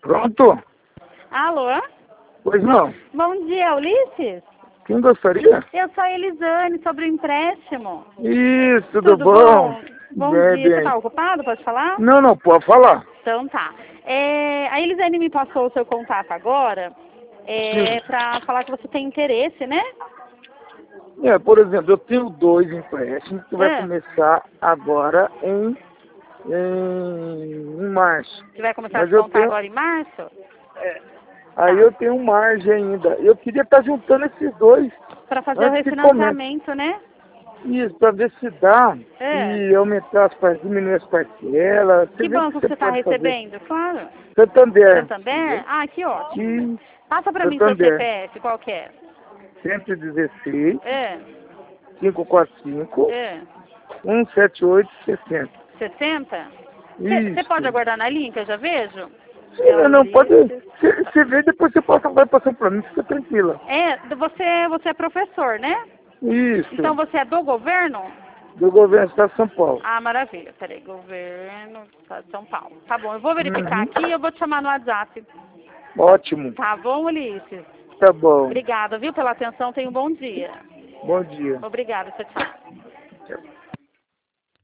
Pronto? Alô? Pois não. Bom dia, Ulisses? Quem gostaria? Eu sou a Elisane, sobre o empréstimo. Isso, tudo bom? Bom Bem, dia. Você bem. está ocupado? Pode falar? Não, pode falar. Então tá. A Elisane me passou o seu contato agora para falar que você tem interesse, né? Por exemplo, eu tenho 2 empréstimos que vai começar agora em março. Que vai começar a Mas eu descontar tenho, agora em março? aí eu tenho margem ainda. Eu queria estar juntando esses 2 Para fazer o antes que comece. refinanciamento, né? Isso, para ver se dá e aumentar diminuir as parcelas. Que banco que você está pode fazer. recebendo? Claro. Santander. Santander? Ah, que ótimo. Passa para mim seu Santander. CPF, qual que é? 116 É. 545 É. 178 60. 60? Isso. Você pode aguardar na linha que eu já vejo? Sim, não pode. Você vê, depois você vai passando para mim, fica tranquila. Você é professor, né? Isso. Então você é do governo? Do governo do Estado de São Paulo. Ah, maravilha. Peraí, governo do Estado de São Paulo. Tá bom, eu vou verificar aqui e eu vou te chamar no WhatsApp. Ótimo. Tá bom, Ulisses? Tá bom. Obrigada, viu, pela atenção. Tenha um bom dia. Bom dia. Obrigada, tchau, tchau. Tchau.